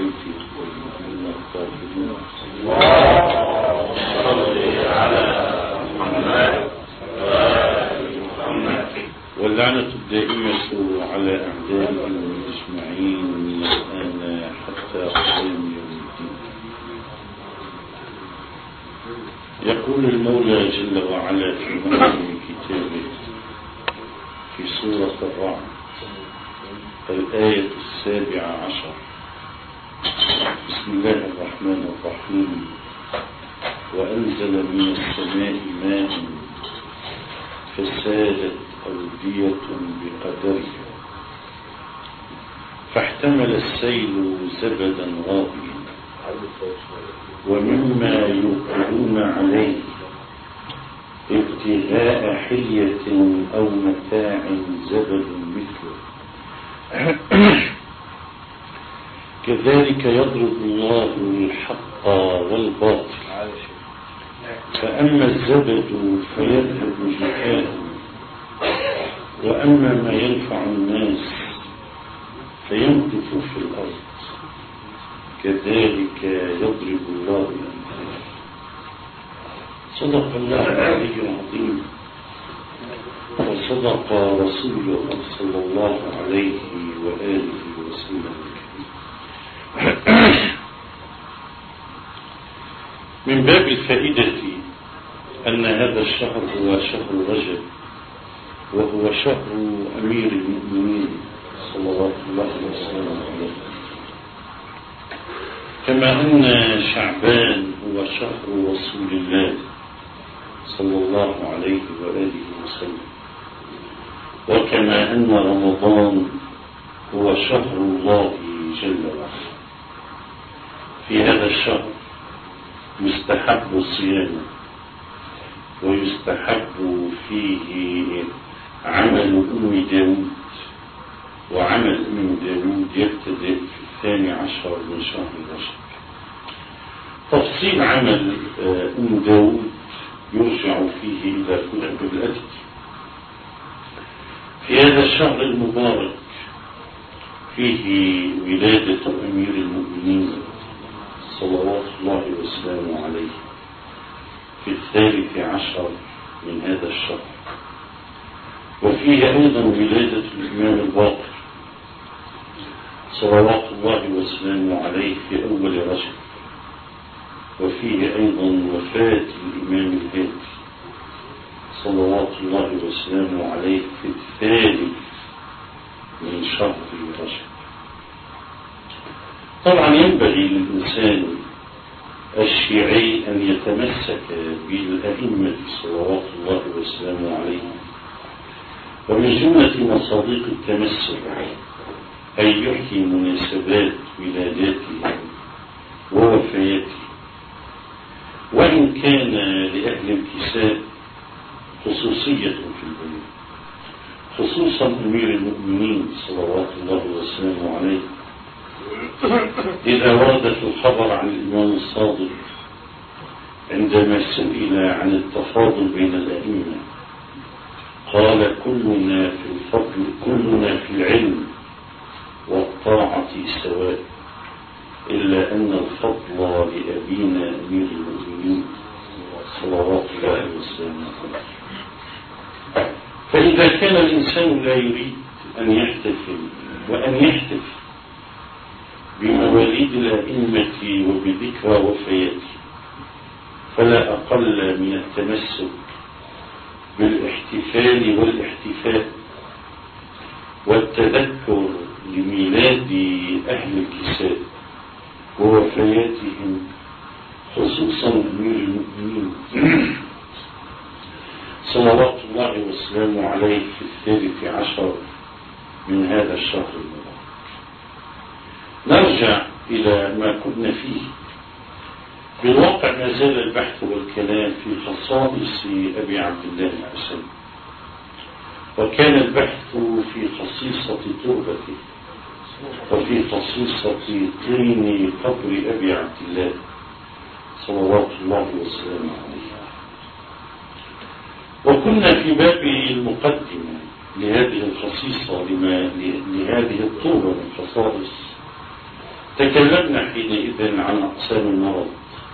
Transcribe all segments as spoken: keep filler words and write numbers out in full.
بيته والمؤمنين الطاهرين اللهم صل على محمد وآل محمد واللعنة الدائمة على أعدائهم أجمعين من الآن حتى قيام يوم الدين. يقول المولى جل وعلا في محكم كتابه في سورة الرعد الآية السابعة عشر: بسم الله الرحمن الرحيم وأنزل من السماء ماء فسالت أودية بقدرها فاحتمل السيل زبدا رابيا ومما يوقدون عليه ابتغاء حلية أو متاع زبد مثله كذلك يضرب الله الحق والباطل فأما الزبد فيذهب جفاء وأما ما ينفع الناس فينكث في الأرض كذلك يضرب الله الأمثال. صدق الله العلي العظيم وصدق رسوله صلى الله عليه وآله وسلم. من باب الفائدة أن هذا الشهر هو شهر رجب وهو شهر أمير المؤمنين صلى الله عليه وسلم، كما أن شعبان هو شهر رسول الله صلى الله عليه وآله وسلم، وكما أن رمضان هو شهر الله جل وعلا. في هذا الشهر يستحب الصيام ويستحب فيه عمل أم داود، وعمل أم داود يبتدئ في الثاني عشر من شهر رجب. تفصيل عمل أم داود يرجع فيه إلى كتب الأدب. في هذا الشهر المبارك فيه ولادة أمير المؤمنين صلوات الله وسلامه عليه في الثالث عشر من هذا الشهر، وفيه أيضا ولادة الإمام الباقر صلوات الله وسلامه عليه في أول رجب، وفيه أيضا وفاة الإمام الهادي صلوات الله وسلامه عليه في الثالث من شهر رجب. طبعا ينبغي للإنسان الشيعي أن يتمسك بالأئمة صلوات الله وسلامه عليهم، ومن جملة مصادق التمسك أن يحيي مناسبات ولاداتهم ووفياتهم، وإن كان لأهل الكساء خصوصية في البيوت، خصوصا أمير المؤمنين صلوات الله وسلامه عليه. إذا وردت الخبر عن الإمام الصادق عندما سئل عن التفاضل بين الأئمة قال: كلنا في الفضل كلنا في العلم والطاعة سواء، إلا أن الفضل لأبينا أمير المؤمنين صلوات الله وسلامه عليه. فإذا كان الإنسان لا يريد أن يحتفل وأن يحتفل بمواليد الأئمة وبذكرى وفياته، فلا أقل من التمسك بالاحتفال والاحتفاء والتذكر لميلاد أهل الكساء ووفياتهم، خصوصا أمير المؤمنين صلوات الله وسلامه عليه في الثالث عشر من هذا الشهر المبارك. نرجع إلى ما كنا فيه. بالواقع ما زال البحث والكلام في خصائص أبي عبد الله الحسين، وكان البحث في خصيصة تربته وفي خصيصة طين قبر أبي عبد الله صلوات الله وسلامه عليه. وكنا في باب المقدمة لهذه الخصيصة لما لهذه الطورة من خصائص تكلمنا حينئذ عن أقسام المرض،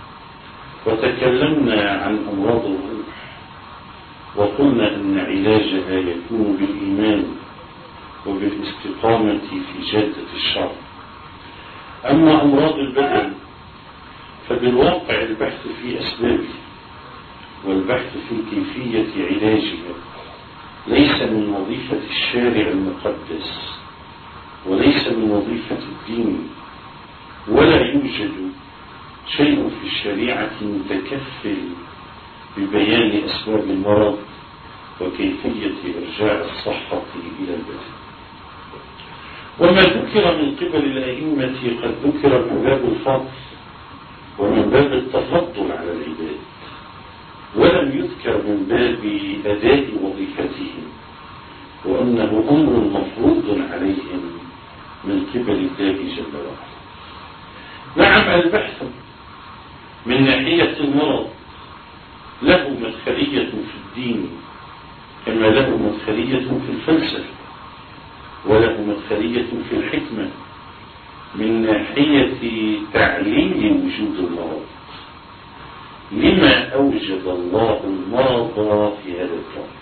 وتكلمنا عن أمراض الروح، وقلنا أن علاجها يكون بالإيمان وبالاستقامة في جادة الشرع. أما أمراض البدن فبالواقع البحث في أسبابه والبحث في كيفية علاجها ليس من وظيفة الشارع المقدس، وليس من وظيفة الدين، ولا يوجد شيء في الشريعة متكفل ببيان أسباب المرض وكيفية إرجاع الصحة إلى البدن. وما ذكر من قبل الأئمة قد ذكر من باب الفضل ومن باب التفضل على العباد، ولم يذكر من باب أداء وظيفتهم، وأنه أمر مفروض عليهم من قبل الله جل وعلا. نعم، البحث من ناحية المرض له مدخلية في الدين كما له مدخلية في الفلسفة، وله مدخلية في الحكمة من ناحية تعليل وجود المرض. لما أوجد الله المرض في هذا الكون؟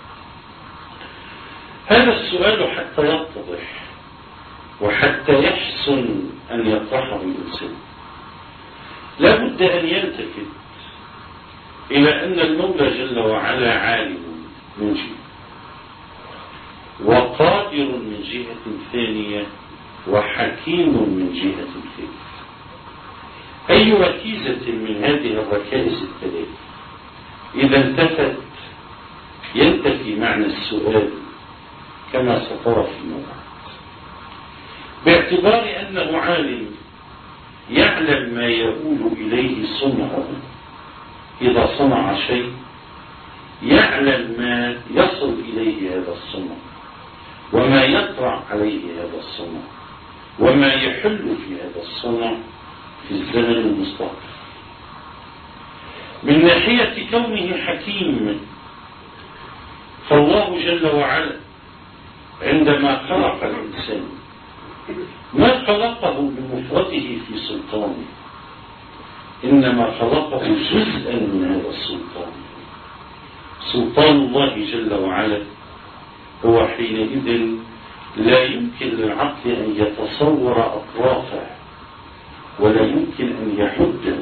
هذا السؤال حتى يتضح وحتى يحسن أن يطرحه الإنسان لا بد أن يلتفت إلى أن المولى جل وعلا عالم من جهة وقادر من جهة ثانية وحكيم من جهة ثالثة. أي ركيزة من هذه الركائز الثلاث إذا انتفت ينتفي معنى السؤال كما سطر في موضع، باعتبار أنه عالم يعلم ما يؤول إليه صنعه إذا صنع شيء، يعلم ما يصل إليه هذا الصنع وما يطرأ عليه هذا الصنع وما يحل في هذا الصنع في الزمن المستقبل. من ناحية كونه حكيم، فالله جل وعلا عندما خلق الإنسان ما خلقه بمفرده في سلطانه، إنما خلقه جزءا من هذا السلطان. سلطان الله جل وعلا هو حينئذ لا يمكن للعقل أن يتصور أطرافه ولا يمكن أن يحده،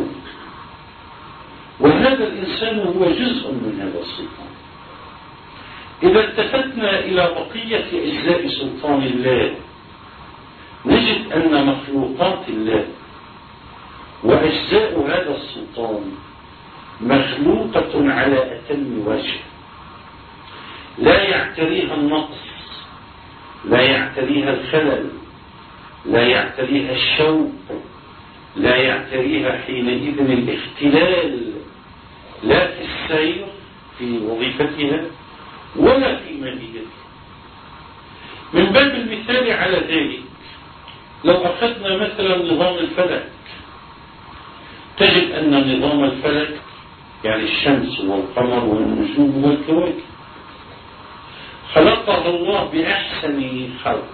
وهذا الإنسان هو جزء من هذا السلطان. إذا التفتنا إلى بقية أجزاء سلطان الله نجد أن مخلوقات الله وأجزاء هذا السلطان مخلوقة على أتم وجه، لا يعتريها النقص، لا يعتريها الخلل، لا يعتريها الشوك، لا يعتريها حينئذ الاختلال، لا في السير في وظيفتها ولا في ماهيتها. من باب المثال على ذلك لو أخذنا مثلا نظام الفلك، تجد أن نظام الفلك يعني الشمس والقمر والنجوم والكواكب خلقها الله بأحسن خلق،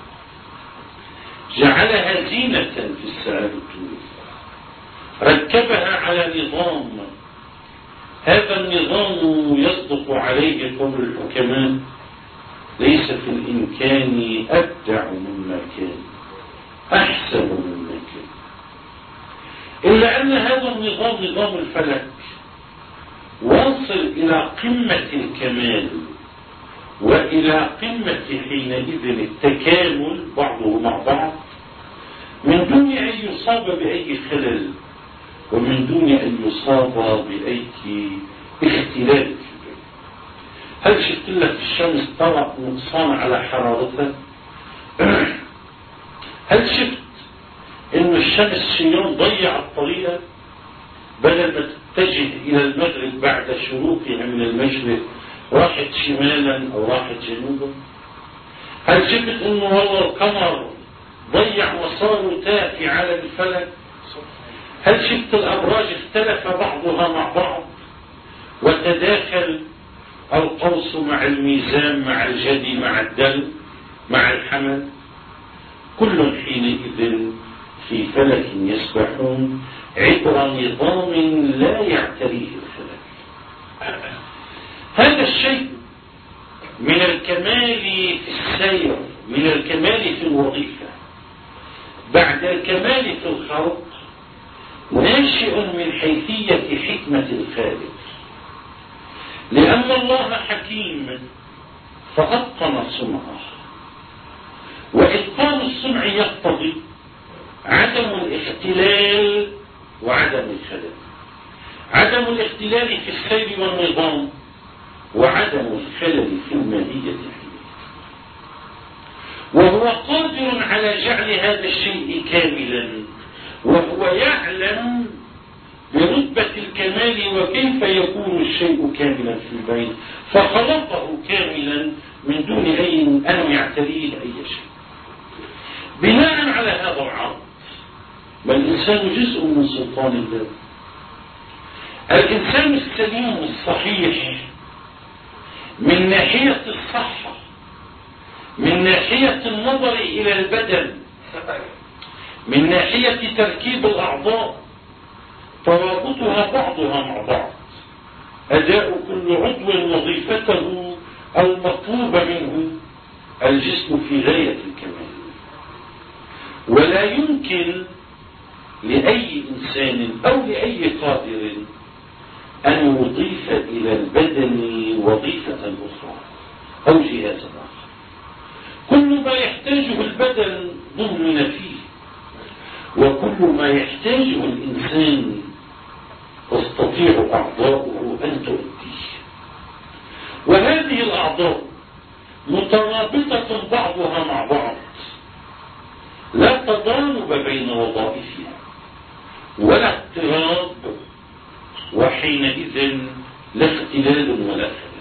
جعلها زينة في السعادة الدنيا، ركبها على نظام، هذا النظام يصدق عليه قول الحكماء ليس في الإمكان أبدع مما كان، أحسن مما كان. إلا أن هذا النظام نظام الفلك واصل إلى قمة الكمال وإلى قمة حينئذ التكامل بعضه مع بعض من دون أن يصاب بأي خلل ومن دون أن يصاب بأي اختلاف. هل شفت لك الشمس طرأ نقصان على حرارتها؟ هل شفت إن الشمس في يوم ضيع الطريقة بدل ما تتجه إلى المغرب بعد شروقها من المشرق راحت شمالا أو راحت جنوبا؟ هل شفت إنه هو القمر ضيع مساره تاه في عالم الفلك؟ هل شفت الأبراج اختلف بعضها مع بعض وتداخل القوس مع الميزان مع الجدي مع الدلو مع الحمل؟ كل حينئذ في فلك يسبحون عبر نظام لا يعتريه الفلك. هذا الشيء من الكمال في السير، من الكمال في الوظيفة، بعد الكمال في الخلق، ناشئ من حيثية حكمة الخالق، لأن الله حكيم فأتقن صنعه، وإتقان الصنع يقتضي عدم الاختلال وعدم الخلل، عدم الاختلال في السير والنظام، وعدم الخلل في الماهية فيه. وهو قادر على جعل هذا الشيء كاملا، وهو يعلم برتبة الكمال وكيف يكون الشيء كاملا في البيت، فخلقه كاملا من دون أي أن يعتريه أي شيء. بناء على هذا العرض، والإنسان جزء من سلطان الله، الإنسان السليم الصحيح من ناحية الصحة، من ناحية النظر إلى البدن، من ناحية تركيب الأعضاء، ترابطها بعضها مع بعض، أداء كل عضو وظيفته المطلوبة منه، الجسم في غاية الكمال. ولا يمكن لأي إنسان أو لأي قادر أن يضيف إلى البدن وظيفة أخرى أو جهاز آخر. كل ما يحتاجه البدن ضمن فيه، وكل ما يحتاجه الإنسان تستطيع أعضاؤه أن تؤديه. وهذه الأعضاء مترابطة بعضها مع بعض، لا تضارب بين وظائفها ولا اضطراب، وحينئذ لا اختلال ولا خلل.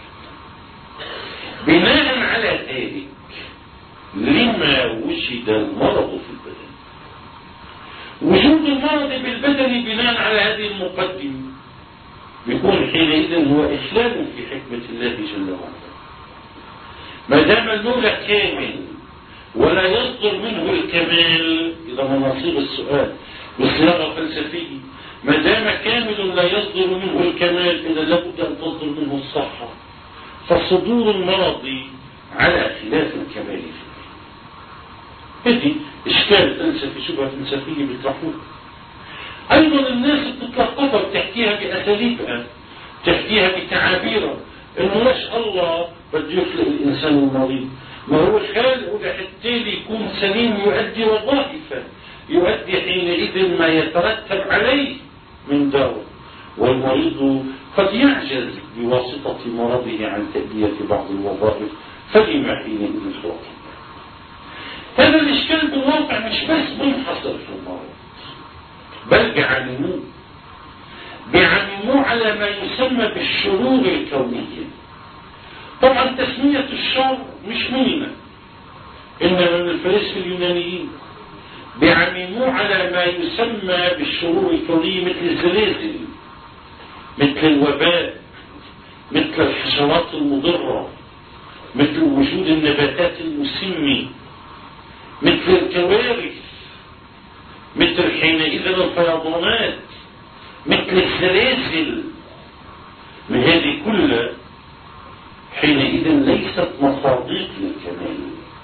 بناء على ذلك لما وجد المرض في البدن. وجود المرض بالبدن بناء على هذه المقدمة يكون حينئذ هو إخلال في حكمة الله جل وعلا. ما دام المولى كامل ولا يصدر منه الكمال، إذا ما نصير السؤال بصياغة فلسفية، ما دام كامل لا يصدر منه الكمال، إذا لابد أن تصدر منه الصحة، فصدور المرض على خلاف الكمال فيه. هذه إشكال فلسفي، شبهة فلسفية بيطرحوها. أيضا الناس بتتلقفها بتحكيها بأساليبها، تحكيها بتعابيرها، إنه ما شاء الله بده يخلق الإنسان المريض، ما هو الخالق لحتى يكون سليم يؤدي وظائفه، يؤدي حينئذ ما يترتب عليه من دور، والمريض قد يعجز بواسطة مرضه عن تأدية بعض الوظائف، فلما حينئذ خلق. هذا الإشكال بالواقع مش بس منحصر في المرض، بل بيعمموه بيعمموه على ما يسمى بالشرور الكونية. طبعا تسمية الشر مش منا، إنما من الفلاسفة اليونانيين. بيعمموه على ما يسمى بالشرور الكونية، مثل الزلازل، مثل الوباء، مثل الحشرات المضرة، مثل وجود النباتات المسمة، مثل الكوارث، مثل حينئذ الفيضانات، مثل الزلازل. من هذه كلها حينئذ ليست مصادق للكمال،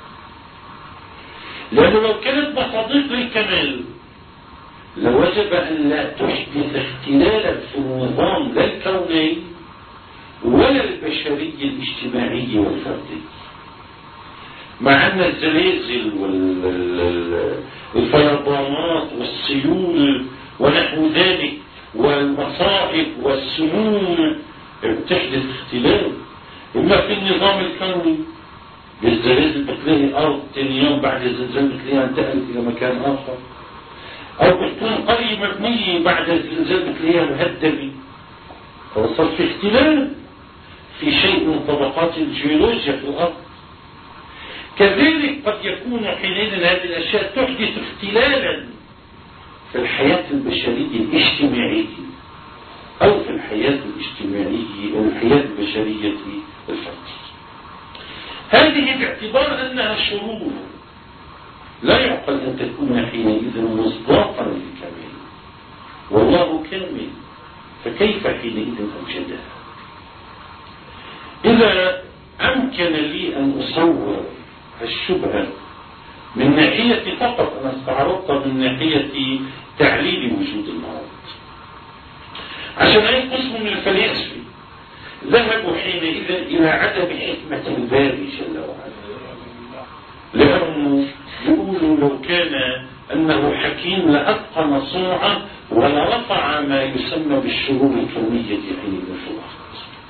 لأنه لو كانت مصادق للكمال لوجب أن لا تحدث اختلالا في النظام لا الكوني ولا البشري الاجتماعي والفردي. مع أن الزلازل والفيضانات والسيول ونحو ذلك والمصائب والسموم تحدث اختلال. إما في النظام الكوني بالزلازل بتلاقي أرض ثاني يوم بعد الزلزال بتلاقيها انتقلت إلى مكان آخر، أو بتكون قرية مبنية بعد الزلزال بتلاقيها مهدمة، فوصل في اختلال في شيء من طبقات الجيولوجيا في الأرض. كذلك قد يكون حينئذ هذه الأشياء تحدث اختلالا في الحياة البشرية الاجتماعية، أو في الحياة الاجتماعية أو الحياة البشرية الفردية. هذه باعتبار أنها شرور لا يعقل أن تكون حينئذ مصداقا للكمال، والله كامل، فكيف حينئذ أوجدها؟ إذا أمكن لي أن أصور الشبهة من ناحية فقط، أنا استعرضت من ناحية تعليل وجود المرض، عشان أي قسم من الفلاسفة ذهبوا حينئذ إلى عدم حكمة الباري جل وعلا، لأنه يقولوا لو كان أنه حكيم لأتقن صنعه ولرفع ما يسمى بالشرور الكونية حينئذ في الأرض.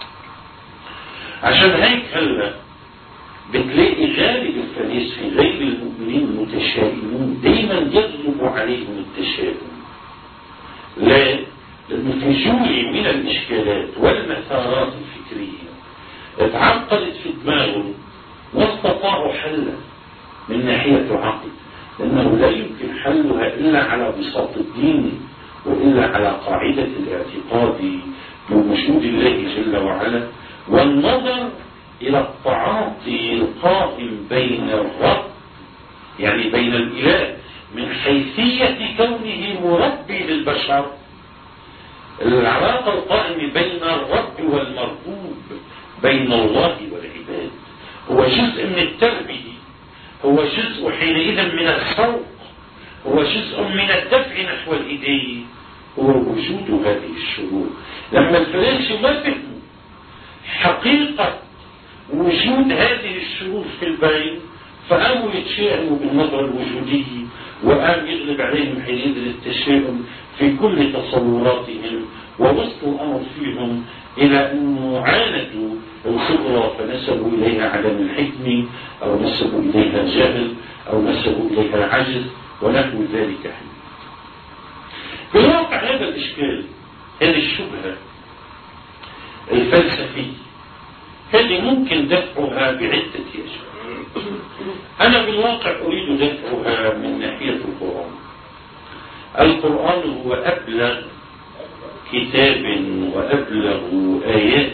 عشان هيك هلا بتلاقي غالب الفلاسفة غير المؤمنين المتشائمون دايما يغلب عليهم التشاؤم. لا، لأنه في جملة من الإشكالات والمثارات الفكرية اتعقدت في دماغهم واستطاعوا حلها من ناحية عقل، لأنه لا يمكن حلها إلا على بساط الدين وإلا على قاعدة الاعتقاد بوجود الله جل وعلا، والنظر إلى التعاطي القائم بين الرب، يعني بين الإله من حيثية كونه مربي للبشر، العلاقة القائمة بين الرب والمربوب، بين الله والعباد، هو جزء من التربية، هو جزء حينئذ من الخلق، هو جزء من الدفع نحو الإيديه، هو وجود هذه الشرور. لما الفلاسفة ما فهموا حقيقة وجود هذه الشرور في البين فقاموا يتشائموا بالنظرة الوجودية، وقام يغلب عليهم حينئذ التشاؤم في كل تصوراتهم، ووصلوا الأمر فيهم إلى أنه عاندوا الخبرة فنسبوا إليها عدم الحكم، أو نسبوا إليها الجهل، أو نسبوا إليها العجز ونحو ذلك. بالواقع هذا الإشكال، هذه الشبهة الفلسفية، هذه ممكن دفعها بعدة أشياء. أنا بالواقع أريد دفعها من ناحية القرآن. القرآن هو أبلغ كتاب وأبلغ آيات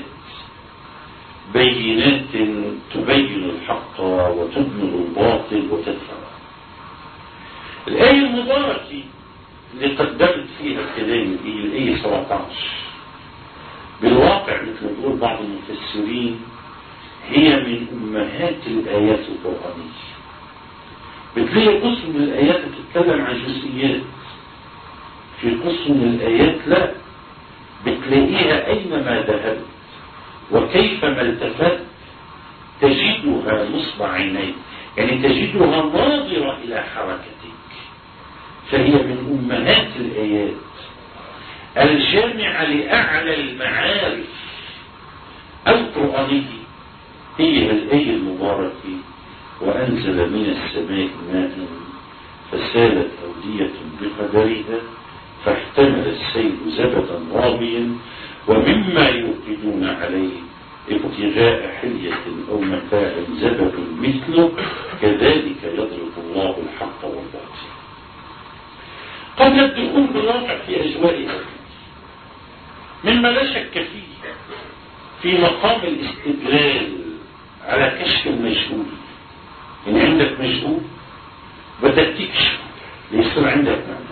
بينات تبين الحق وتدمر الباطل وتدفعه. الآية المباركة اللي قدمت فيها الكلام هي الآية سبعة عشر، بالواقع مثل ما يقول بعض المفسرين هي من أمهات الآيات القرآنية. بتلاقي قسم من الآيات بتتكلم عن جزئيات، في قسم من الآيات لا، بتلاقيها أينما ذهبت وكيفما التفت تجدها نصب عينيك، يعني تجدها ناظرة إلى حركتك، فهي من أمهات الآيات الجامعة لأعلى المعارف القرآنية. هي الآية المباركة وأنزل من السماء ماء فسالت أودية بقدرها فاحتمل السيل زبدا رابيا ومما يوقدون عليه ابتغاء حلية أو متاع زبد مثله كذلك يضرب الله الحق والباطل. قبل الدخول بالواقع في أجوائها مما لا شك فيه في مقام الاستدلال على كشف المجهول. إن عندك مجهول بدك تكشف ليصير عندك معنى.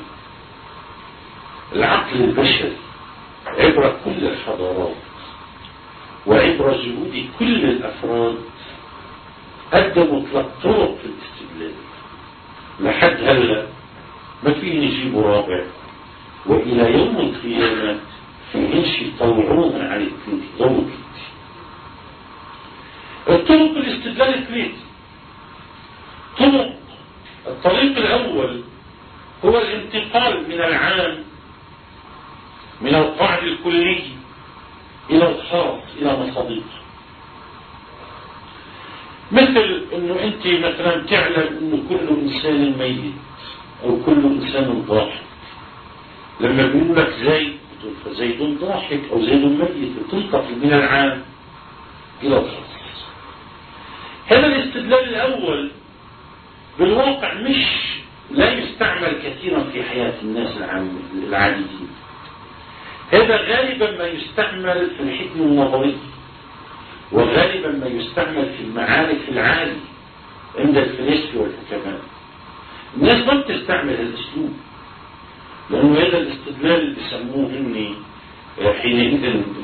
العقل البشري عبر كل الحضارات وعبر جهود كل الأفراد قدموا ثلاث طرق في الاستدلال لحد هلا ما فيه نجيب رابع، وإلى يوم القيامة فيهنش يطلعون عن الثلاث. الطرق الاستدلال ثلاث طرق. الطريق الأول هو الانتقال من العام، من القاعدة الكلية إلى الخاص، إلى مصادقه. مثل أنه أنت مثلا تعلم أنه كل إنسان ميت أو كل إنسان ضاحك. لما بيقول لك زيد بتقول فزيد ضاحك أو زيد ميت، تنتقل من العام إلى الخاص. هذا الاستدلال الأول بالواقع مش لا يستعمل كثيرا في حياة الناس العاديين. هذا غالبا ما يستعمل في الحكم النظري، وغالبا ما يستعمل في المعارف العالية عند الفلاسفة والحكماء. الناس ما بتستعمل الاسلوب، لانه هذا الاستدلال اللي بيسموه هن حينئذ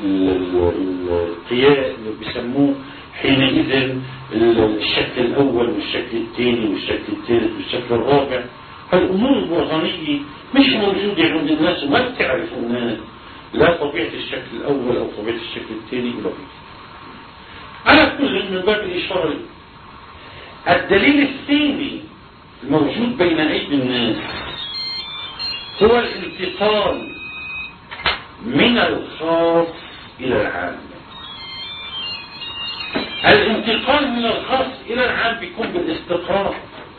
القياء، اللي بيسموه حينئذ الشكل الاول والشكل الثاني والشكل الثالث والشكل الرابع. فالامور البرهانيه مش موجوده عند الناس، وما بتعرف الناس لا طبيعه الشكل الاول او طبيعه الشكل الثاني الى غيره. على كل من باب الاشاره، الدليل الثاني الموجود بين ايدي الناس هو الانتقال من الخاص الى العام. الانتقال من الخاص الى العام بيكون بالاستقراء،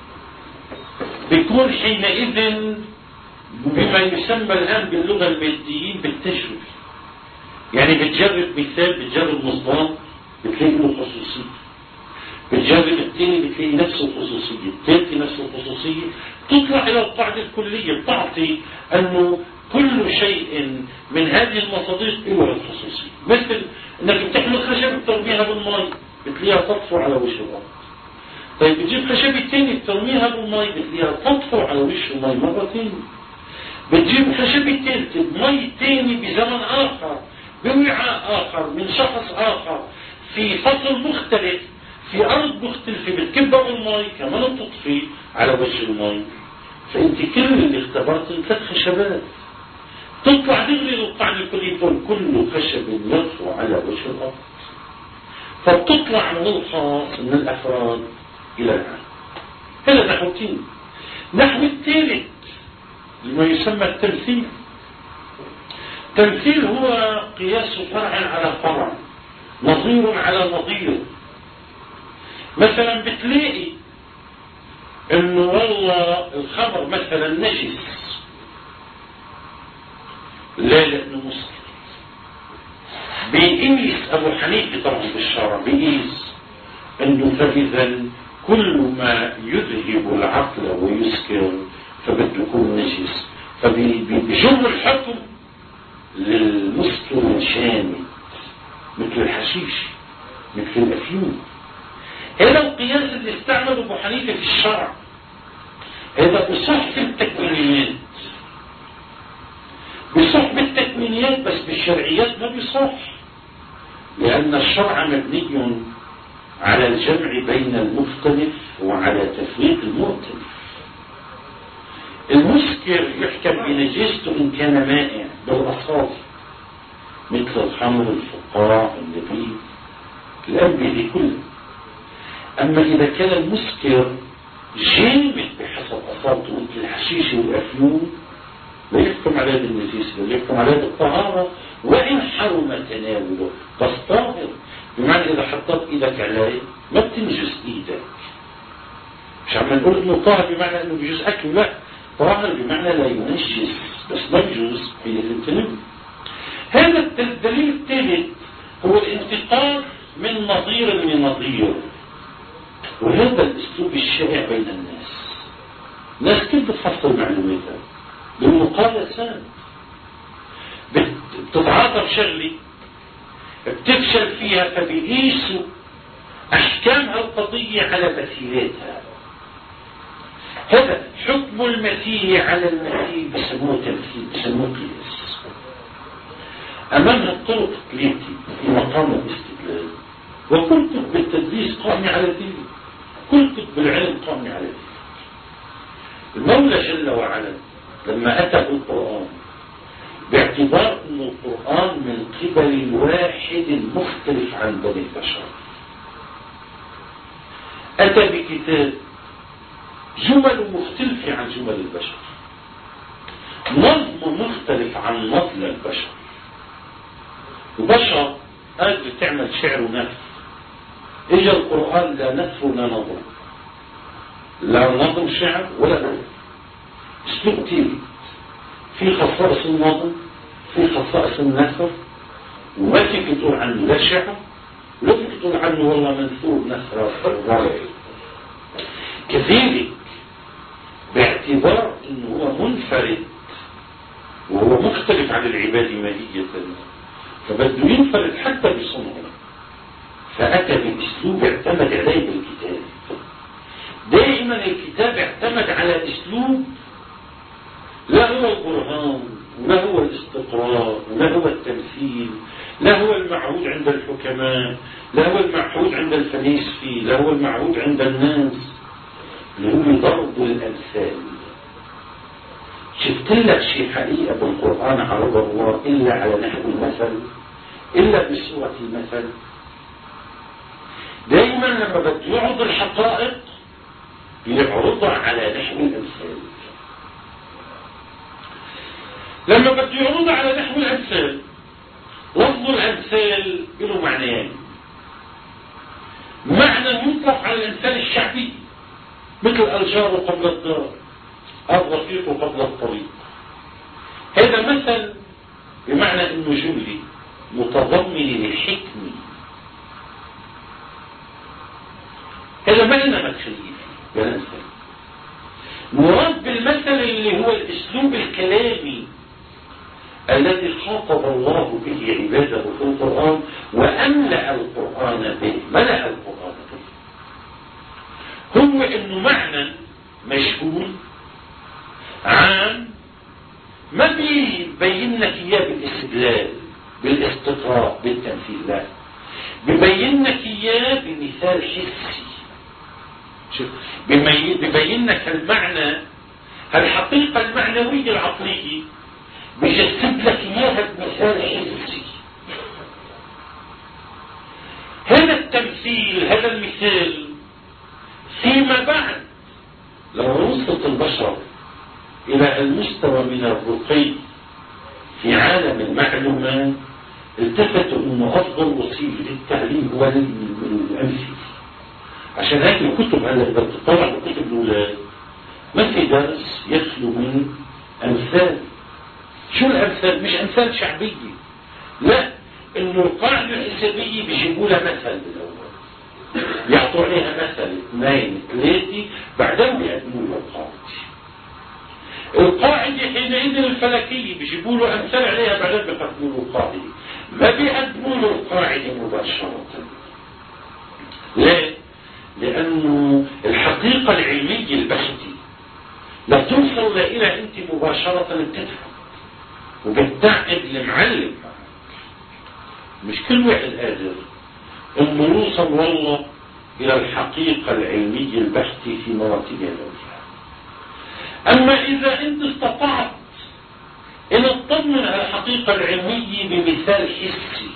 بيكون حينئذ بما يسمى الان باللغه الماديين بالتجربه. يعني بتجرب مثال، بتجرب مصدر بتلاقي له خصوصيه، بتجرب الثاني بتلاقي نفس الخصوصيه، الثالث نفس الخصوصيه، تطلع الى القاعده الكليه بتعطي انه كل شيء من هذه المصادر له الخصوصيه. مثل انك بتحمل خشب بترميها بالماء بتلاقيها تطفو على وجه الارض. طيب بتجيب خشب الثاني بترميها بالماء بتلاقيها تطفو على وجه الماء مره ثانيه. بتجيب خشب الثالث بمي ثاني بزمن اخر بوعاء اخر من شخص اخر في فصل مختلف في ارض مختلفه بتكبها بالماء كمان بتطفي على وجه الماء. فانت كل اللي اختبرت ثلاث خشبات، تطلع دغري للقاعده الكليه تقول كل خشب يطفو على وجه الارض. فبتطلع من الخاص من الافراد الى العام. هذا نحوتين. نحو الثالث لما يسمى التمثيل. التمثيل هو قياس فرع على فرع، نظير على نظير. مثلا بتلاقي انه والله الخمر مثلا نجس، لا لانه مسكر. بيقيس ابو حنيفه طبعا بالشرع بيقيس انه فاذا كل ما يذهب العقل ويسكر فبده يكون نجس، فبيجر الحكم للمسكر الشامل مثل الحشيش مثل الافيون. هذا القياس اللي استعمله ابو حنيفه في الشرع، هذا بصح في التكوينيات، بصح بالتكوينيات بس بالشرعيات ما بصح، لان الشرع مبني على الجمع بين المختلف وعلى تفريق المختلف. المسكر يحكم بنجاسته ان كان مائع بالاصابع مثل الخمر الفقاع النبيذ الانبذ كله. اما اذا كان المسكر جامد بحسب اصابته مثل الحشيش والافيون لا يحكم عليه بالنجاسه بل يحكم عليه بالطهاره وان حرم تناوله، بس طاهر. بمعنى اذا حطيت ايدك عليه ما بتنجس ايدك، مش عم نقول انه طاهر بمعنى انه بيجوز اكله، لا، طاهر بمعنى لا ينجس بس لا يجوز في التناول. هذا الدليل الثالث هو الانتقال من نظير لنظير، وهذا الاسلوب الشائع بين الناس. الناس كيف بتحصل معلوماتها؟ بالمقالسات. بتتعاطى بشغله بتفشل فيها فبيقيسوا احكامها القضيه على مثيلاتها. هذا حكم المثيل على المثيل بسموه تمثيل، بسموه قياس. امامها الطرق التي في مقام الاستدلال، وكتب بالتدريس قائمه على ذلك، كتب بالعلم قائمه على ذلك. المولى جل وعلا لما اتى بالقران باعتبار ان القران من قبل واحد مختلف عن بني البشر، اتى بكتاب جمل مختلفه عن جمل البشر، نظم مختلف عن نظم البشر. البشر قادر تعمل شعر ونثر، اجى القران لا نثر ولا نظم، لا نظم شعر ولا نثر، اسلوب تيري في خصائص النظم في خصائص النثر، وما فيك تقول عنه لا شعر ولا فيك تقول عنه والله منثور نثر الرائع. كذلك باعتبار انه هو منفرد وهو مختلف عن العباد ماهية، فبده ينفرد حتى بصنعه، فأتى بأسلوب اعتمد عليه بالكتاب. دائما دائما الكتاب اعتمد على اسلوب لا هو البرهان ولا هو الاستقرار ولا هو التمثيل، لا هو المعهود عند الحكماء، لا هو المعهود عند الفلاسفة، لا هو المعهود عند الناس، اللي هو ضرب الأمثال. شفت لك شيء حقيقة بالقرآن عرض الله إلا على نحو المثل، إلا بصورة المثل. دائما لما بده يعرض الحقائق يعرضها على نحو الأمثال. لما بده يعرضها على نحو الأمثال، لفظ الأمثال له معنيين. معنى يطلق على الأمثال الشعبي مثل الجار قبل الدار، الرفيق قبل الطريق. هذا مثل بمعنى انه جملي متضمن للحكمة. هذا ما لنا مدخل فيه بالمثل. مراد بالمثل اللي هو الاسلوب الكلامي الذي خاطب الله به عباده في القرآن وأملأ القرآن به، ملأ القرآن به. هو انه معنى مشهور عام ما بيبين لك اياه بالاستدلال بالاستقراء بالتمثيل، لا، بيبين لك اياه بمثال حسي. شوف، بيبين لك المعنى، الحقيقة المعنوية العقلية، بيجسد لك اياها بمثال حسي. هذا التمثيل، هذا المثال فيما بعد لو وصلت البشر إلى المستوى من الرقي في عالم المعلومات، التفتوا أنه أفضل وسيلة للتعليم هو الأمثلة. عشان هيك الكتب هلا إذا بتطلع بكتب الأولاد ما في درس يخلو من أمثال. شو الأمثال؟ مش أمثال شعبية، لا، إنه القاعدة الحسابية بيجيبوا لها مثل بالأول، يعطوا عليها مثل اثنين ثلاثة، بعدين بيقدموا له القاعدة. القاعدة حينئذ الفلكية بيجيبوا له أمثال عليها، بعدين بيقدموا له القاعدة، ما بيقدموا له القاعدة مباشرة. ليه؟ لأنه الحقيقة العلمية البحثة لا توصل إلى أنت مباشرة بتفهم وبتعقد المعلم. مش كل واحد قادر انه يوصل والله الى الحقيقة العلمية البحثة في مراتبها الأولى. اما اذا انت استطعت ان تطمن على الحقيقة العلمية بمثال حسي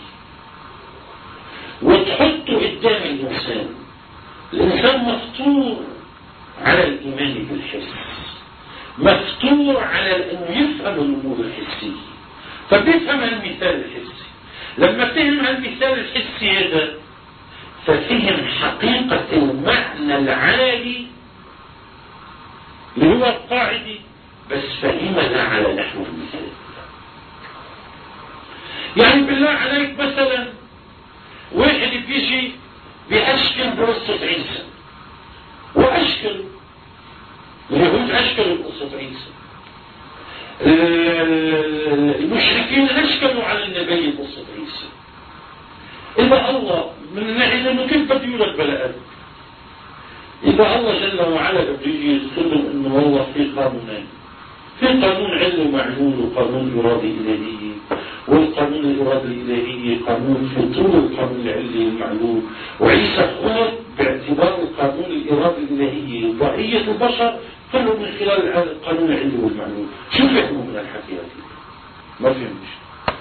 وتحطه قدام الانسان، الانسان مفطور على الايمان بالحس، مفطور على انه يفهم الامور الحسية، فبيفهم المثال الحسي. لما فهم المثال الحسي هذا ففهم حقيقة المعنى العالي اللي هو القاعدة، بس فهمها على نحو المثال. يعني بالله عليك مثلا واحد بيجي بأشكل بقصة عيسى، وأشكل اليهود أشكلوا بقصة عيسى، المشركين أشكلوا على النبي قصة عيسى. إذا الله من ناحية أنه كيف بده يولد بلا أب؟ إذا الله جل وعلا بده يجي يقول إنه والله في قانونين، في قانون علم معلول وقانون إرادة إلهية، والقانون الإرادة الإلهية قانون فطور القانون العلمي المعلول، وعيسى خلق باعتبار القانون الإرادة الإلهية ضحية البشر كله من خلال القانون العلمي والمعلول. شو فهموا من الحكي هذه؟ ما فهمش.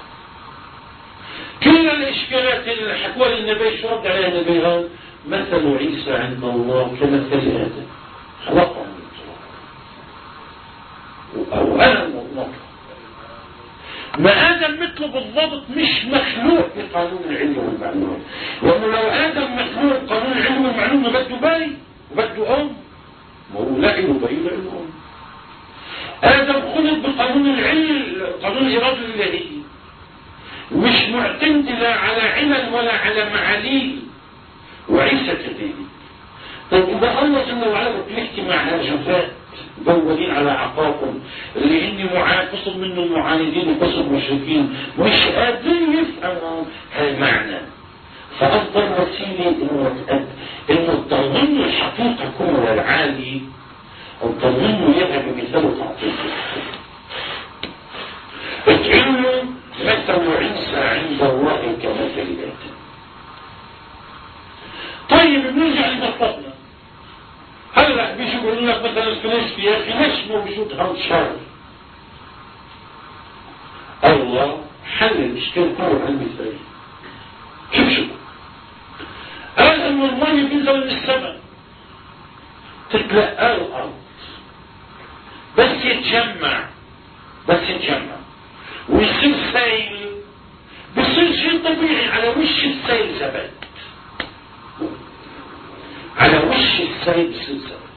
كل الإشكالات اللي حكوها للنبي شو رد عليها النبي؟ قال مثل عيسى عند الله كمثل آدم خلقه من تراب أو أنا المطلق. ما آدم مثله بالضبط، مش مخلوق بقانون العلم والمعلوم، لأنه لو آدم مخلوق قانون العلم والمعلوم بده بي وبده أم، ما هو لا له بي ولا له أم. آدم خلق بقانون العلم، قانون الإرادة الإلهية، مش معتمد لا على علم ولا على معاليل، وعيسى كذلك. طيب إذا الله جل وعلا بيحكي مع هاجفات مدونين على عقاقهم اللي هن قسم منه المعاندين وقسم مشركين مش قادرين يفهموا هالمعنى، فأفضل وسيلة إنه تضمن الحقيقة كلها العالي وتضمنه يبقى بمثال تعطيك تقول له مثل عيسى عند الله كمثل آدم. طيب بنرجع لمطلبنا. هلا بيجوا يقولوا لك مثلا الفلسفة يا أخي ليش موجود هالشر؟ الله حل الإشكال كله على المثال. شوف شوف قال أن الماء بينزل من السماء تتلقاه الأرض بس يتجمع بس يتجمع ويصير سيل بيصير شيء طبيعي على وش السيل زبد على وش السيل بيصير زبد.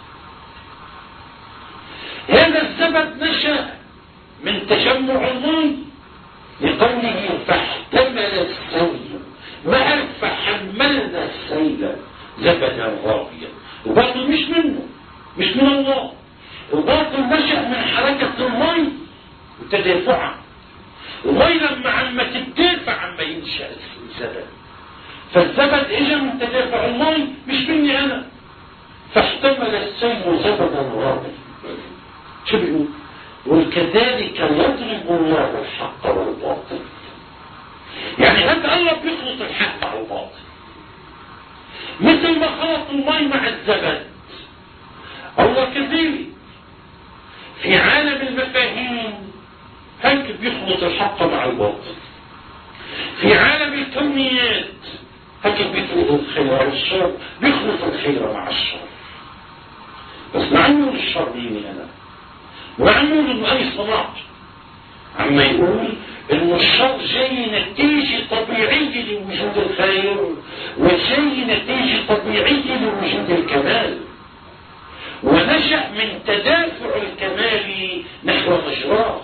هذا الزبد نشأ من تجمع الماء لقوله فاحتمل السيل ما فحملنا السيل زبدا رابيا. الباطل مش منه مش من الله. الباطل نشأ من حركة الماء وتدافعها. الماء لما عما تدافع عما ينشأ الزبد فالزبد اجى من تدافع الماء مش مني انا. فاحتمل السيل زبدا رابيا. شو بيقول؟ وكذلك يضرب الله الحق والباطل. يعني هذا الله بيخلط الحق مع الباطل مثل ما خلط الماء مع الزبد. الله كذلك في عالم المفاهيم هيك بيخلط الحق مع الباطل. في عالم الكونيات هيك بيخلط الخير والشر بيخلط الخير مع الشر. بس معمول الشر مين انا؟ معمول انه اي صناعه عما يقول انه الشر جاي نتيجة طبيعية لوجود الخير وجاي نتيجة طبيعية لوجود الكمال ونشأ من تدافع الكمال نحو مجراه.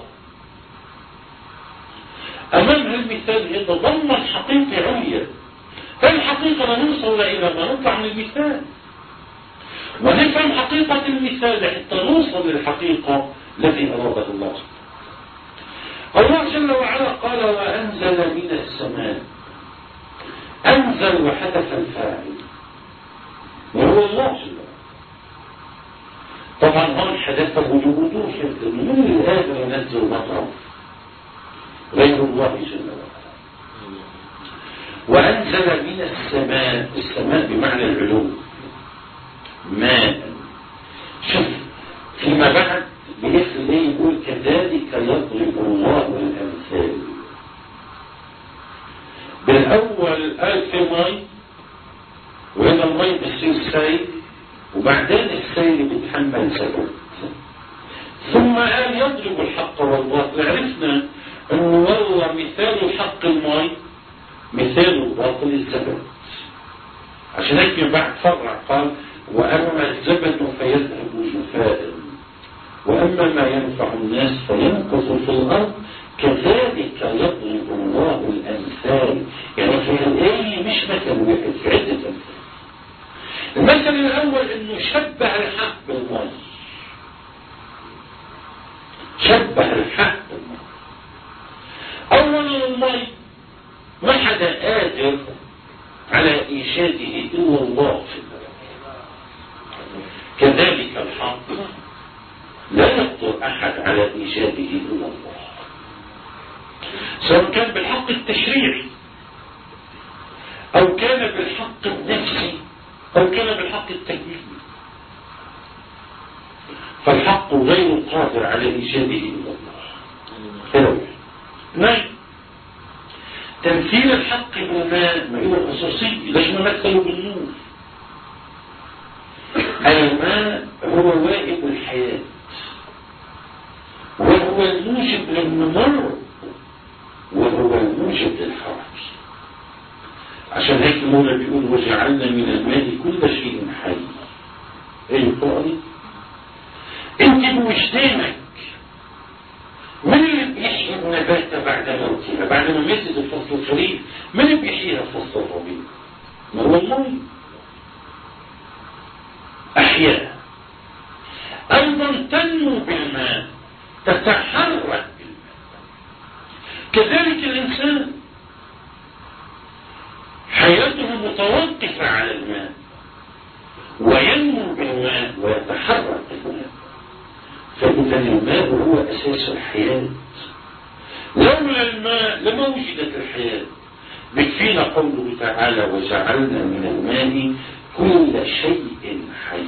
امام هالمثال هذا ضمن حقيقة عليا. فالحقيقة لا نوصل الى ما نطلع من المثال ونفهم حقيقة المثال حتى نوصل للحقيقة التي أراده الله. الله جل وعلا قال وأنزل من السماء. أنزل وحدث الفاعل وهو الله جل وعلا. طبعا هون حدث بوجوده من هذا ينزل مطر غير الله جل وعلا. وأنزل من السماء. السماء بمعنى العلو ماء. شوف فيما بعد باسم ايه يقول كذلك يضرب الله الامثال. بالاول قال في مي وهذا المي بيصير سيل وبعدين السيل بيتحمل زبد ثم قال يضرب الحق والباطل. عرفنا انه والله مثال الحق المي مثال الباطل الزبد. عشان هيك من بعد فرع قال واما الزبد فيذهب جفاء وأما ما ينفع الناس فينقص في الأرض كذلك يضرب الله الأمثال. يعني في الآية مش مثل واحد في عدة أمثال. المثل الأول إنه شبه الحق بالماء. شبه الحق بالماء. أولا الماء ما حدا قادر على إيجاده إلا الله في البلد. كذلك الحق لا يقدر أحد على إيجاده إلا الله سواء كان بالحق التشريعي أو كان بالحق النفسي أو كان بالحق التكويني. فالحق غير قادر على إيجاده إلا الله. نعم تمثيل الحق بالماء ما هو خصوصي. ليش ما مثلوا بالنور؟ الماء هو واهب الحياة وهو الموجب للنمو وهو الموجب للحرج. عشان هيك المولى بيقول وجعلنا من الماء كل شيء حي. ايه القرآن؟ انت بوجدانك من اللي بيحيي النبات بعد موتها بعد ما ماتت الفصل الخريف؟ من اللي بيحييها فصل الربيع؟ ما هو الله أحياها. أيضا تنمو بالماء تتحرك بالماء. كذلك الإنسان متوقفة على الماء وينمو بالماء ويتحرك بالماء. فإذا الماء هو أساس الحياة، لولا الماء لما وجدت الحياة. بكفينا قوله تعالى وجعلنا من الماء كل شيء حي.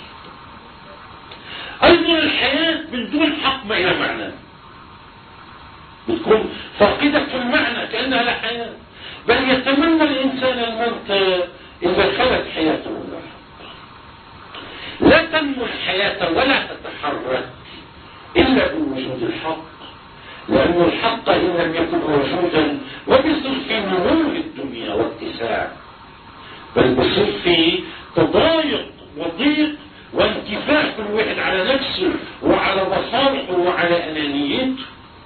أيضا الحياة من دون حق ما إلى معنى، بتكون فاقدة في المعنى كأنها لا حياة، بل يتمنى الإنسان الموت إذا خلت حياته من الحق. لا تنمو الحياة ولا تتحرك إلا بوجود الحق، لأن الحق إن لم يكن موجودا وبيصير في نمو الدنيا واتساع، بل بيصير في تضايق وضيق وانتفاع كل واحد على نفسه وعلى مصالحه وعلى أنانيته.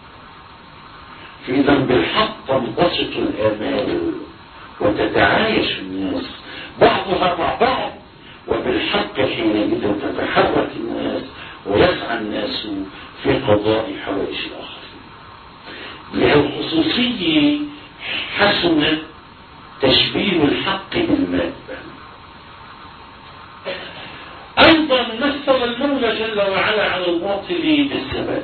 فإذا بالحق تنبسط الآمال وتتعايش الناس بعضها مع بعض، وبالحق حينئذ تتحرك الناس ويسعى الناس في قضاء حوائج الآخرين. للخصوصية حسن تشبيه الحق بالمادة. أيضا مثل المولى جل وعلا على الباطل بالزبد.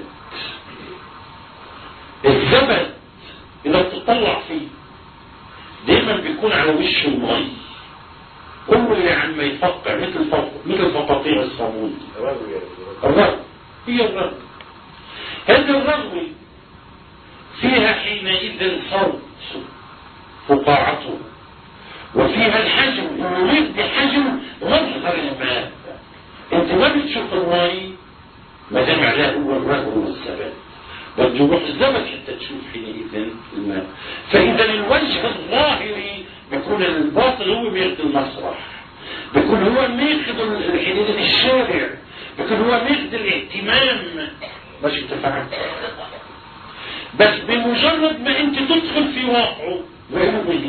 الزبد إذا تطلع فيه دائما بيكون على وش المي، كله اللي عم يفقع مثل مثل فقاقيع الصامون. الرغم هي الرغم، هذه الرغم فيها حينئذ صوت فقاعته، وفيها الحجم، يريد بحجم مظهر الماء. انت ما بتشوف الماء ما دام عليه هو الرغم والزبد، بده يروح الزبد حتى تشوف حينئذ الماء. فاذا الوجه الظاهري بيكون الباطل هو بياخذ المسرح، بيكون هو ماخذ حينئذ الشارع، بيكون هو ماخذ الاهتمام. ماشي تفهم؟ بس بمجرد ما انت تدخل في واقعه وإنه مهي.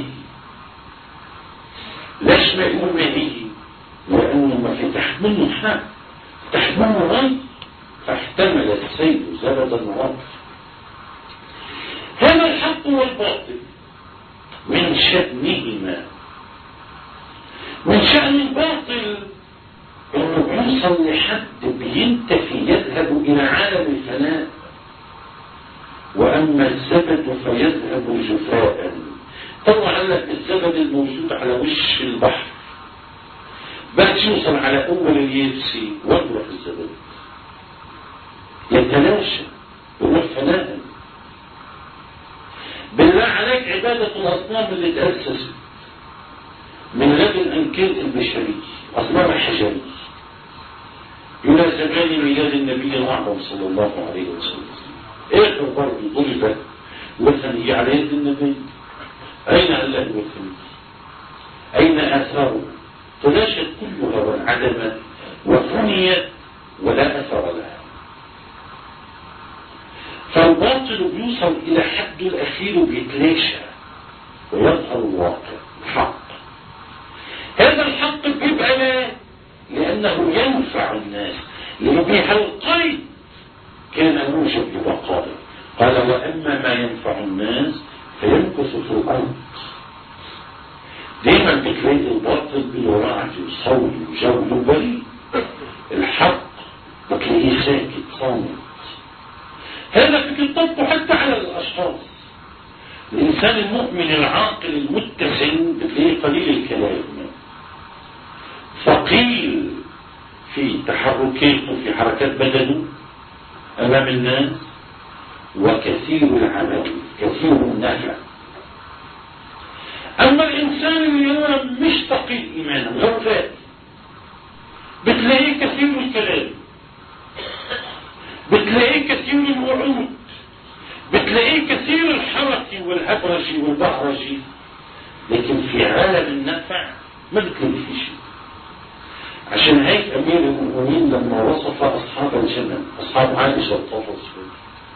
ليش ما إنه مهي؟ لأنه ما في تحت منه حق، تحت منه غي، فاحتمل السيد زبدا وعطف. هذا الحق والباطل من شأنهما. من شأن الباطل انه يوصل لحد بينتفي يذهب الى عالم الفناء، واما الزبد فيذهب جفاء. طلع لك الزبد الموجود على وش البحر، بس يوصل على اول اليابس ويروح الزبد يتلاشى ويروح فناء. بالله عليك عبادة الاصنام اللي تأسست من لدن ان كانت البشرية اصنام حجرية الى زمان ميلاد النبي الاعظم صلى الله عليه وسلم، اخر برضه ضربت وثنية على يد النبي. اين الله الوثنية؟ اين اثاره؟ تلاشت كلها وانعدمت وفنيت ولا اثر لها. فالباطل بيوصل الى حد الاخير وبيتلاشى ويظهر الواقع الحق. هذا الحق بيبقى لا لأنه ينفع الناس، لأنه بهالقيد كان موجب لبقائه. قال وأما ما ينفع الناس فيمكث في الأرض. دائما بتلاقي الباطل بالرعد وصول وجو بريء، الحق بتلاقيه ساكت صامت. هذا بيطبق حتى على الأشخاص. الإنسان المؤمن العاقل المتزن بتلاقيه قليل الكلام، ثقيل في تحركاته في حركات بدنه أمام الناس، وكثير العمل كثير النفع. أما الإنسان اليوم مش ثقيل إيمانا غفال، بتلاقيه كثير الكلام، بتلاقيه كثير الوعود، بتلاقيه كثير الحركة والهبرج والبهرج، لكن في عالم النفع ما بتلاقيه في شيء. عشان هيك أمير المؤمنين لما وصف أصحاب الجنة أصحاب عائشة الطفل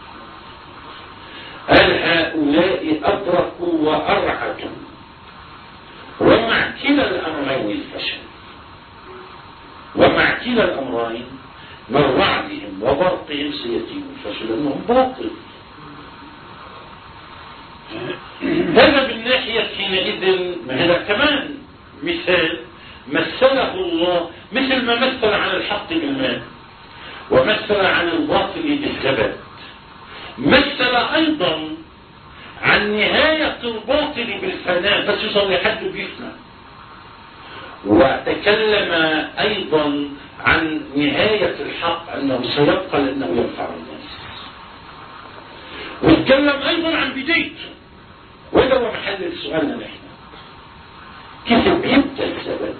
قال هؤلاء أدركوا وأرعدوا ومع كلا الأمرين الفشل، ومع كلا الأمرين من رعدهم وبرقهم سيتم الفشل لأنهم باطل. هذا بالناحية حينئذ هذا كمان مثال مثله الله مثل ما مثل عن الحق بالماء، ومثل عن الباطل بالزبد، مثل أيضا عن نهاية الباطل بالفناء، بس يصلي حد بيفنى. وتكلم أيضا عن نهاية الحق أنه سيبقى لأنه ينفع الناس. وتكلم أيضا عن بدايته، وهذا هو محل سؤالنا نحن، كيف بيبدأ الزبد؟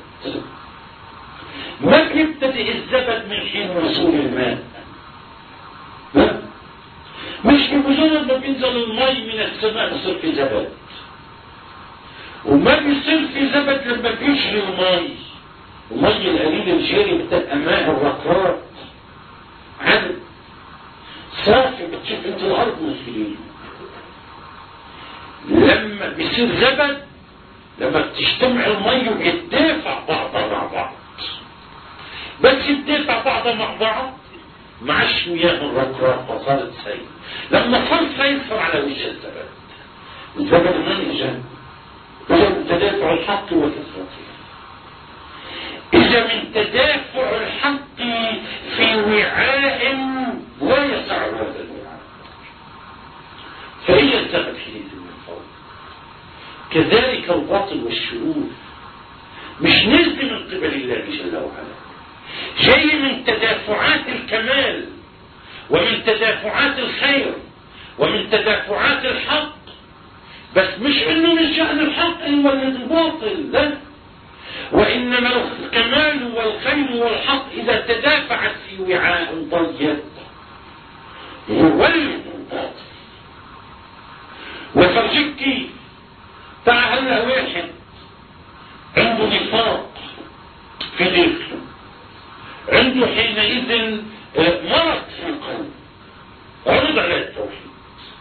ما بيبتدئ الزبد من حين وصول الماء، لا، مش بمجرد ما بينزل الماء من السماء بصير في زبد، وما بيصير في زبد لما بيجري الماء. الماء القليل الجاري بتبقى ماء الركرات عدد صافي، بتشوف انت الارض مثلين. لما بيصير زبد لما بتجتمع الماء ويتدافع بعضها مع بعض، بس يتدافع بعضها مع بعض مع شوية الركرات فصارت سيل. لما صار سيل صار على وجه الزبد. الزبد من اجى؟ اجى من تدافع الحق وكثرته، اجى من تدافع الحق في وعاء لا يسع هذا الوعاء، فهي الزبد حينئذ من فوق. كذلك الباطل والشرور مش نزل من قبل الله جل وعلا، جاي من تدافعات الكمال ومن تدافعات الخير ومن تدافعات الحق، بس مش انه من شأن الحق ان يولد الباطل، لا، وانما الكمال والخير والحق اذا تدافعت في وعاء ضيق يولد الباطل. وفرجك كيف تعال هلا واحد عنده نفاق في داخله، عنده حينئذ مرض في القلب، عرض على التوحيد.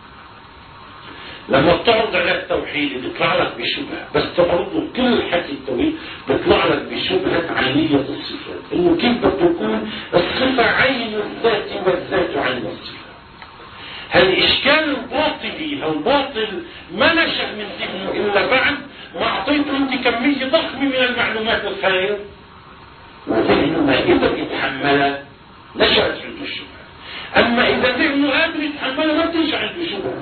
لما تعرض على التوحيد بيطلع لك بشبهه، بس تعرضه كل حكي التوحيد بيطلع لك بشبهه عينيه الصفات، انه كيف بده يكون الصفه عين الذات والذات عين الصفه. هالاشكال الباطلي، هالباطل ما نشأ من ذهنه الا بعد ما اعطيته انت كميه ضخمه من المعلومات الخير، وذهنه ما قدر يتحملها نشأت عنده الشبهه. اما اذا ذهنه قادر يتحملها ما بتنشأ عنده شبهه.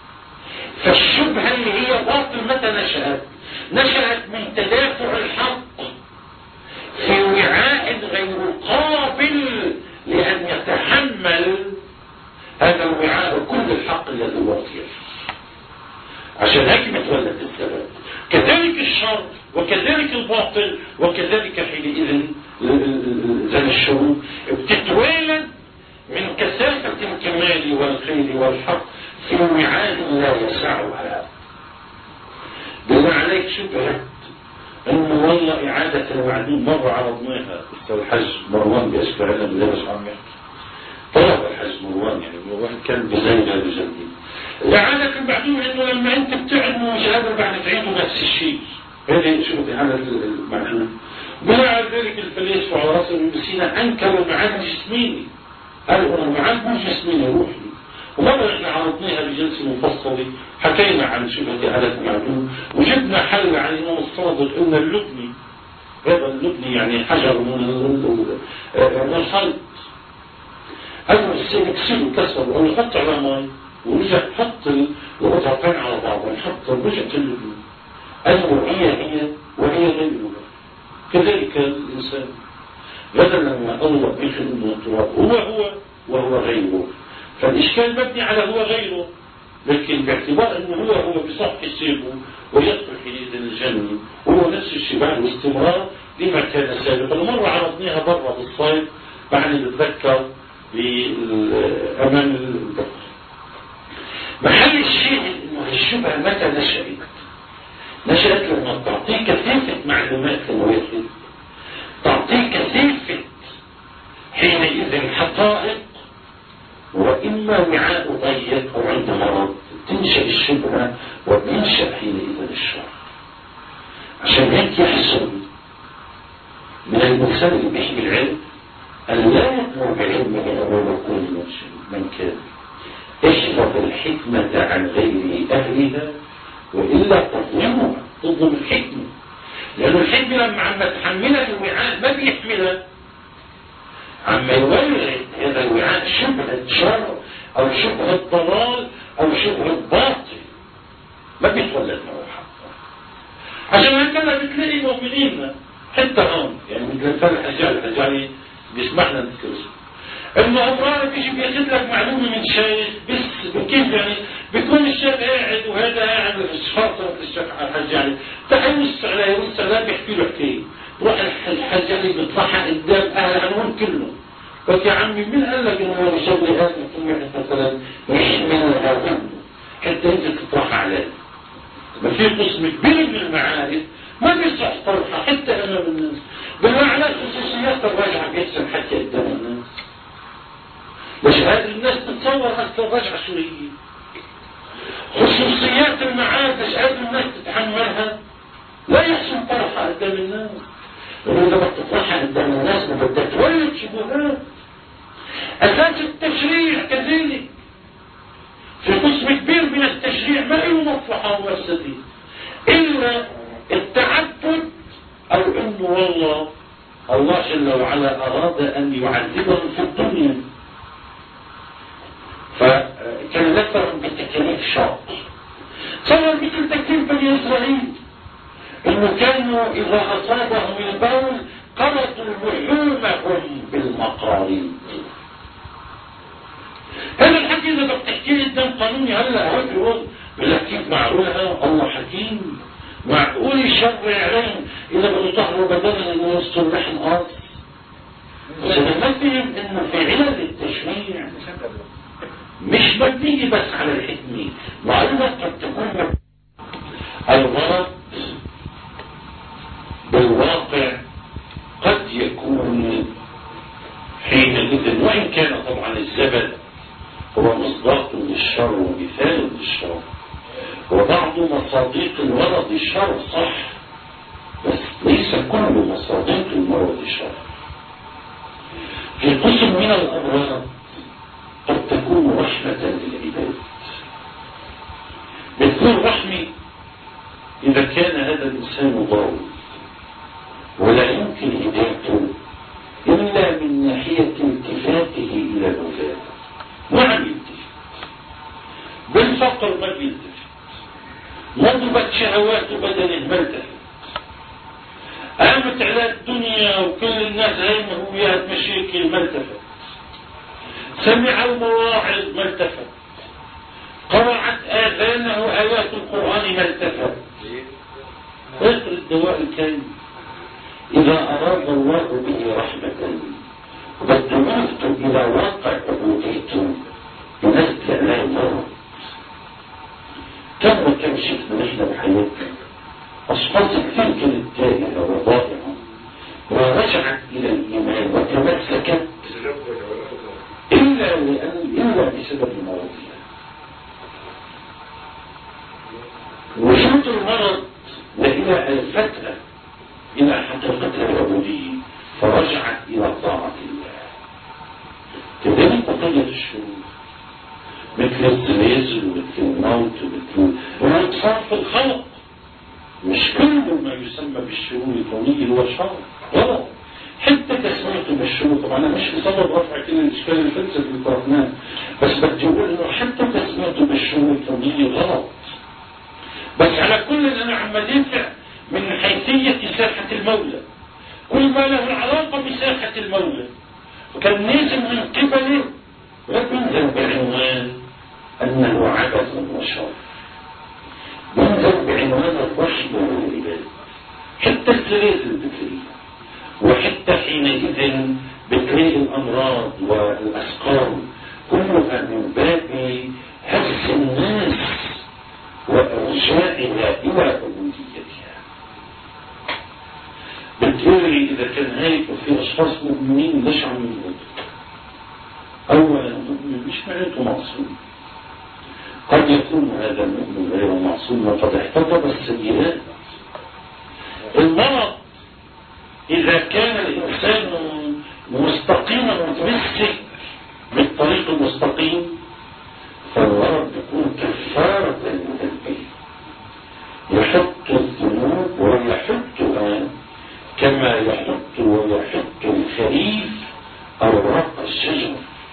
فالشبهه اللي هي باطل متى نشأت؟ نشأت من تدافع الحق في وعاء غير قابل لان يتحمل هذا الوعاء كل الحق الذي هو فيه. عشان هيك بتولد الزبد. كذلك الشر وكذلك الباطل وكذلك حينئذ زي الشرور بتتولد من كثافة الكمال والخير والحق في وعاء لا يسعها. بالله عليك شبهت انه والله اعادة المعدوم مرة عرضناها استاذ الحج مروان باشكال علم لابس عم يحكي طلب الحج مروان، يعني مروان كان بزيدة بجلدي اعادة المعدوم انه لما انت بتعلم مش قادر بعد تعيده نفس الشيء. هذه شو اعادة المعدوم. بناء ذلك الفلاسفة على رأس ابن سينا انكروا المعاني الجسمية، قالوا المعاني مو جسمية روحي. ومرة احنا عرضناها بجلسة مفصلة حكينا عن شبهة عادة المعدوم وجدنا حل عن الإمام الصادق قلنا اللبني، هذا اللبني يعني حجر من الخلط، قالوا السيد كسره كسر وقالوا حط على ماء ورجع حط القطعتين على بعض حط رجعت اللبني، قالوا هي هي وهي غيرها. كذلك الإنسان بدل لما الله بيخل من التراب هو هو وهو غيره، فالإشكال مبني على هو غيره، لكن باعتبار أنه هو هو بصح حسابه ويدخل حينئذ الجنة وهو نفس الشيء بعد الاستمرار لما كان سابقا. مرة عرضناها برا بالصيف بعد نتذكر أمام البحر. محل الشيء أنه الشبهة متى نشأت؟ نشأت لما تعطيك كثافة معلومات الواحد، تعطيك كثافة حينئذ حقائق، وإما وعاء ضيق أو عنده مرض تنشأ الشبهة وبينشأ حينئذ الشر. عشان هيك يحصل من الإنسان اللي بيحمل العلم أن لا يطلب بعلمه أمام كل من كان، احفظ الحكمة عن غير أهلها وإلا تظلمها، تظلم الحكمة، لأنه الحكمة لما عم تحملها الوعاء ما بيحملها، عم يولد هذا الوعاء شبهة شر أو شبهة ضلال أو شبهة باطل، ما بيتولد معه حق. عشان هكذا بتلاقي مؤمنين حتى هون، يعني مثل الفرق الحجاري الحجاري بيسمحنا نذكر انه امرار بيجي بياخذ لك معلومه من شيخ، بس كيف يعني بيكون الشيخ قاعد وهذا قاعد فاطمه الشيخ الحجاري تعال يوسع عليه يوسع عليه بيحكي له حكايه، بروح الحجاري بيطلعها قدام اهل العنوان كله، قلت يا عمي مين قال لك انه يسوي هذا مثلا يحملها عنه حتى انت تطرحها عليه؟ ما في قسم كبير من المعارف ما بيصح طرحها حتى امام الناس، بالله على خصوصيات الرجعه بيحسن حتى قدام الناس. مش هذه الناس تتصور هسه الرجعه شو هي؟ خصوصيات المعارف مش هذه الناس تتحملها؟ لا يحسن طرحها قدام الناس. إذا بدك تطرحها قدام الناس ما بدك تولد شبهات. أساس التشريع كذلك في قسم كبير من التشريع ما له مصلحة ومفسدة إلا التعبد، أو إنه والله الله جل وعلا أراد أن يعذبهم في الدنيا، فكان ذكرهم بتكليف شاق. صار مثل تكليف بني إسرائيل إنه كانوا إذا أصابهم البول قرضوا لحومهم بالمقاريض. هذا الحكي إذا بدك تحكي لي قدام قانوني هلا هيك بقول لك كيف معقولها؟ الله حكيم، معقول يشرع عليهم إذا بدوا يطهروا بدنهم إنه يسطوا اللحم أرض؟ بس أنا بفهم إنه في علل التشريع مش مبنية بس على الحكمة، معلومة قد تكون الغرض بالواقع قد يكون حينئذ، وإن كان طبعا الزبد هو مصداق للشر ومثال للشر وبعض مصادق المرض الشر صح، بس ليس كل مصادق المرض الشر. في قسم من الأمراض قد تكون رحمة للعباد، بتكون رحمة إذا كان هذا الإنسان ضال ولا يمكن هدايته إلا من ناحية التفاته إلى الولاء، ما عم يلتفت بالفقر، ما بيلتفت نضبت شهوات بدنه ما التفت، قامت على الدنيا وكل الناس هاي مهويات مشاكل ما التفت، سمع المواعظ ما التفت، قرعت آذانه آيات القرآن ما التفت. غير الدواء الكريم إذا أراد الله به رحمة بدلته إلى واقع عبوديته بنزل لا يمر. كم وكم شفنا نحن بحياتنا أشخاص كثير كانت تائهة وضائعة ورجعت إلى الإيمان وتمسكت إلا لأن إلا بسبب مرضها. وجود المرض لإلى الفترة إلى حقيقتها العبودية فرجعت إلى طاعة الله. كذلك بقية الشرور مثل الزلازل ومثل الموت ومثل الانتصار في الخلق، مش كل ما يسمى بالشرور الكونية هو شر غلط، حتى تسميته بالشرور. طبعا أنا مش بصدد رفع كل الإشكال الفلسفي اللي طرحناه، بس بدي أقول إنه حتى تسميته بالشرور الكونية غلط. بس على كل أنا عم بدافع من حيثية ساحة المولى، كل ما له العلاقة بساحة المولى وكان لازم من قبله ينزل بعنوان أنه عبث وشر، ينزل بعنوان الرحمة والعباد، حتى الزلازل بتلاقيها، وحتى حينئذ بتلاقي الأمراض والأسقام كلها من باب حفظ الناس وإرجاعها إلى عبوديتها. بتقولي إذا كان هيك وفي أشخاص مؤمنين ليش عم يموتوا؟ أولا المؤمن مش معناته معصوم، قد يكون هذا المؤمن غير معصوم وقد احتضب السيئات. المرض إذا كان الإنسان مستقيما متمسك بالطريق المستقيم فالمرض يكون كفارة لذنبه، يحط الذنوب ويحطها كما يحط ويحط الخريف أوراق الشجر.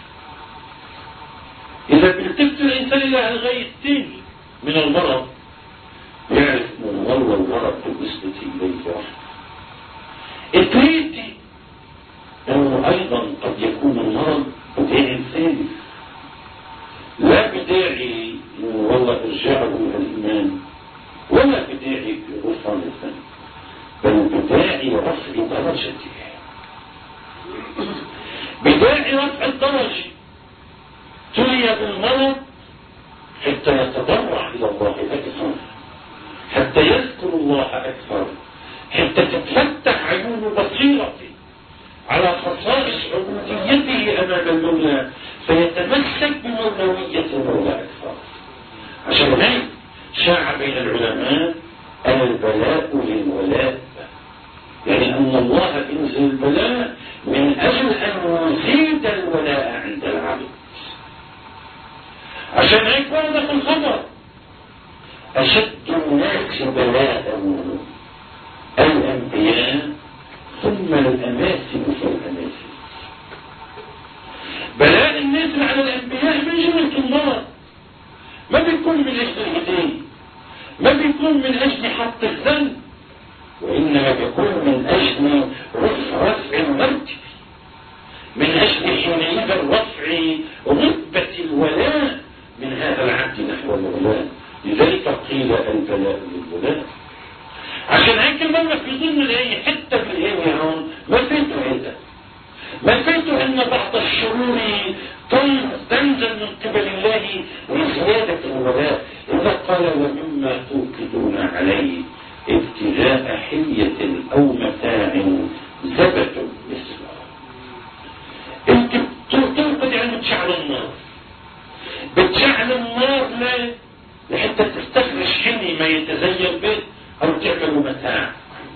إذا بيلتفت الإنسان إلى الغاية الثاني من المرض يعرف من والله المرض بالنسبة إليه وحده. الثالث أنه أيضا قد يكون المرض بداعي ثالث، لا بداعي أنه والله إرجاعه إلى الإيمان ولا بداعي غفران الذنب، بل بداعي رفع درجته، بداعي رفع الدرجة. تلي بالمرض حتى يتضرع إلى الله أكثر، حتى يذكر الله أكثر، حتى تتفتح عيون بصيرته على خصائص عبوديته أمام المولى، فيتمسك بمولوية المولى أكثر. عشان هيك شاع بين العلماء البلاء للولاء، يعني أن الله ينزل البلاء من أجل أن يزيد الولاء عند العبد. عشان هيك ورد في الخبر أشد الناس بلاء الأنبياء ثم الأماثل فالأماثل. بلاء الناس على الأنبياء من جملة النار، ما بيكون من أجل الهداية، ما بيكون من أجل حط الذنب، وإنما بيكون من أجل رفع المرتبة، من أجل حينئذ رفع رتبة الولاء من هذا العبد نحو الولاء. لذلك قيل البلاء للولاء. عشان هيك المولى في ضمن الآية حتى في الآية هون ما فيته هذا، ما فيته أن بعض الشرور تنزل من قبل الله لزيادة الولاء، إذا قال ومما توقدون عليه ابتغاء حلية أو متاع زبد مثله. انت توقد يعني بتشعل النار، بتشعل النار ليه؟ لحتى تستخرج حلي ما يتزين به أو تعمل متاع،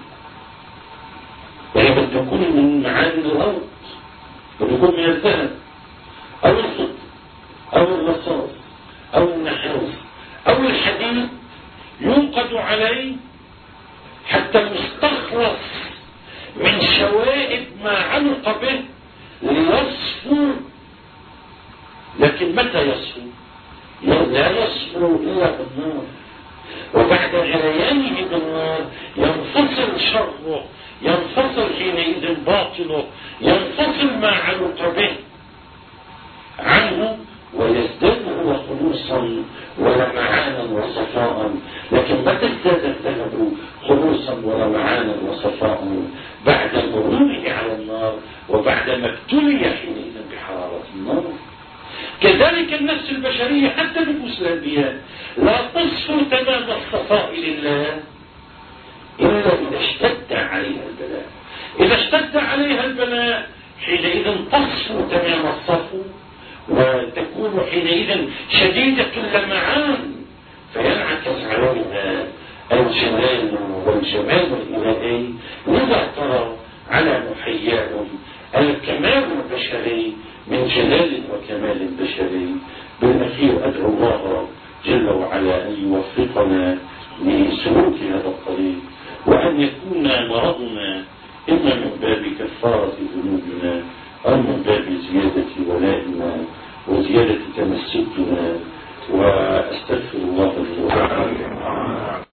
يعني بده يكون من معادن الأرض، بده يكون من الذهب أو الفضة أو الرصاص أو النحاس أو الحديد، ينقد عليه حتى يستخلص من شوائب ما علق به ليصفو. لكن متى يصفو؟ لا يصفو إلا بالنار، وبعد غليانه بالنار ينفصل شره، ينفصل حينئذ باطله، ينفصل ما علق به عنه، ويزداد هو خلوصا ولمعانا وصفاء. لكن متى ازداد الذهب خلوصا ولمعانا وصفاء؟ بعد مروره على النار وبعد ما ابتلي حينئذ بحرارة النار. كذلك النفس البشرية حتى نفوس الأنبياء لا تصفو تمام الصفاء لله إلا إذا اشتد عليها البلاء. إذا اشتد عليها البلاء حينئذ تصفو تمام الصفو، وتكون حينئذ شديدة اللمعان، فينعكس عليها الجلال والجمال الإلهي. لذا ترى على محياهم الكمال البشري من جلال وكمال بشري. بالأخير أدعو الله جل وعلا أن يوفقنا لسلوك هذا الطريق، وأن يكون مرضنا إما من باب كفارة ذنوبنا أو من باب زيادة ولائنا وزيادة تمسكنا. وأستغفر الله لي ولكم.